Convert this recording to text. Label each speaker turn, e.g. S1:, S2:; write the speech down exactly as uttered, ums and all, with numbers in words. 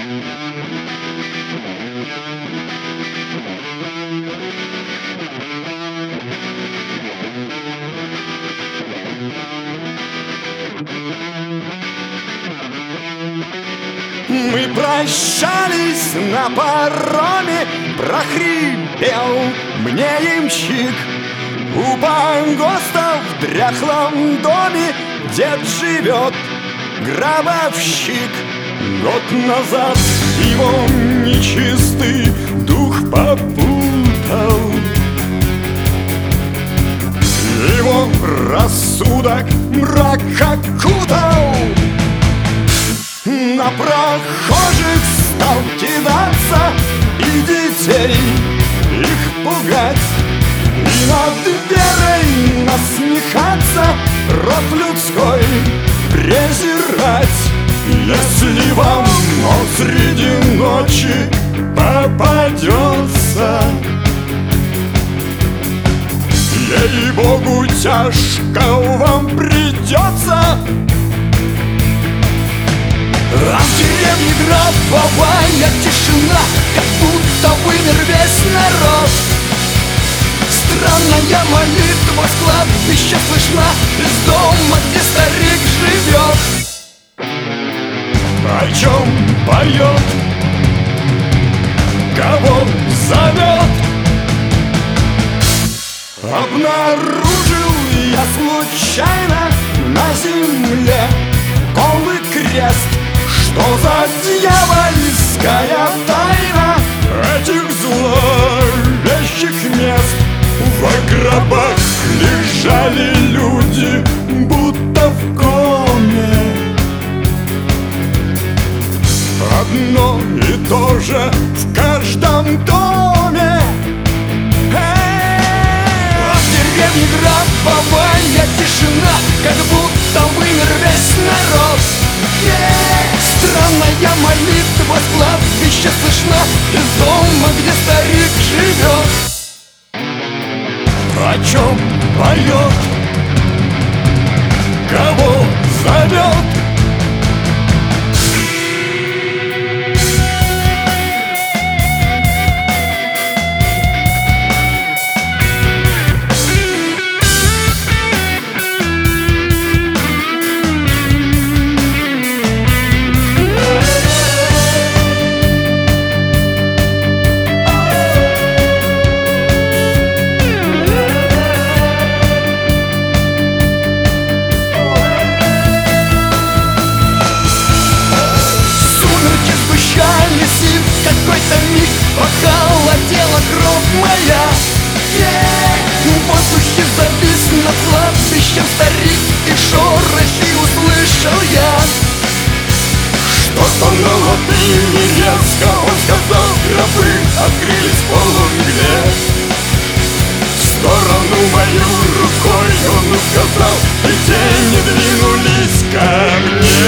S1: Мы прощались на пароме, прохрипел мне ямщик. У погоста в дряхлом доме дед живет, гробовщик. Год назад его нечистый дух попутал, его рассудок мрак окутал. На прохожих стал кидаться и детей их пугать, и над верой насмехаться, род людской презирать. Если вам он среди ночи попадется, ей-богу, тяжко вам придется. А в деревне гробовая тишина, как будто вымер весь народ. Странная молитва с кладбища слышна из дома, где старик живет. О чем поет, кого зовет? Обнаружил я случайно на земле голый крест. Что за дьявольская тайна этих зловещих мест? В гробах лежали люди, будто в коме. Одно и то же в каждом доме. А в деревне гробовая тишина, как будто вымер весь народ. Странная молитва с кладбища слышна из дома, где старик живет. О чем поет, кого зовет? Какой-то миг похолодела кровь моя. В воздухе завис над кладбищем старик, и шорохи услышал я. Что-то на латыни резко он сказал, гробы открылись в полумгле. В сторону мою рукой он указал, и тени двинулись ко мне.